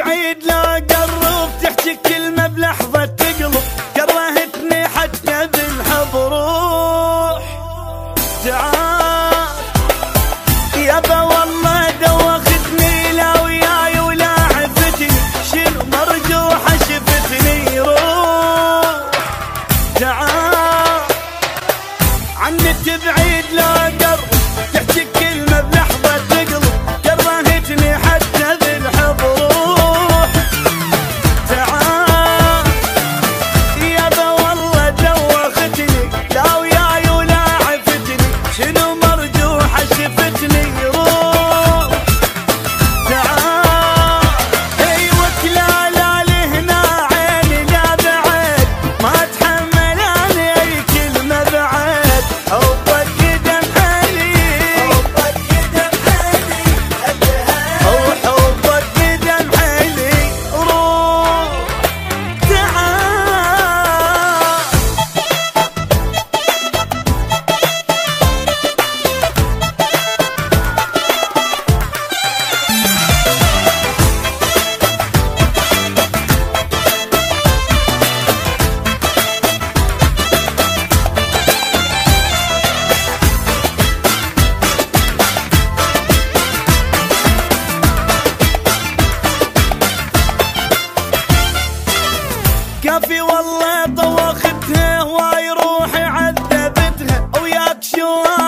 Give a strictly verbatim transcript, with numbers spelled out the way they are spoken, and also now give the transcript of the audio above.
تبعيد لا قرب، تحكي كلمة بلحظة تقلب، كرهتني حتى بالحب روح تعال يابا والله دوختني لا وياي ولا عفتني، شنو مرجوحة شفتني روح تعال عني تبعيد لا قرب، تحكي كلمة بلحظة تقلب، كرهتني حتى بالحب روح تعال يابا والله دوختني لا وياي ولا عفتني، شنو مرجوحة شفتني روح تعال ايوك لا لا لهنا عيني لا بعد ما اتحمل انا اي كلمة بعد، حبك قدم حالي حبك قدم حالي او حبك قدم حالي روح تعال. كافي والله طوختها هواي روحي عذبتها، وياك شو